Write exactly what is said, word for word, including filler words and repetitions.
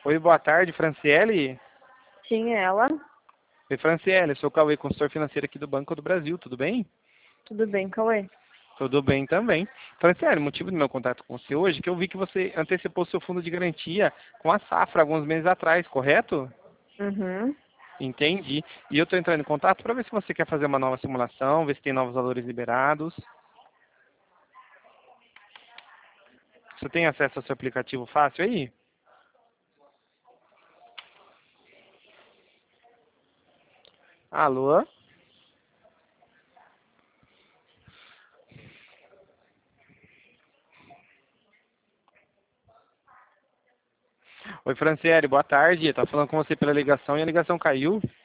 Oi, boa tarde, Franciele. Sim, ela. Oi, Franciele, eu sou o Cauê, consultor financeiro aqui do Banco do Brasil, tudo bem? Tudo bem, Cauê? Tudo bem também. Franciele, o motivo do meu contato com você hoje é que eu vi que você antecipou seu fundo de garantia com a Safra alguns meses atrás, correto? Uhum. Entendi. E eu estou entrando em contato para ver se você quer fazer uma nova simulação, ver se tem novos valores liberados. Você tem acesso ao seu aplicativo fácil aí? Alô? Oi, Franciele, boa tarde. Tá falando com você pela ligação e a ligação caiu.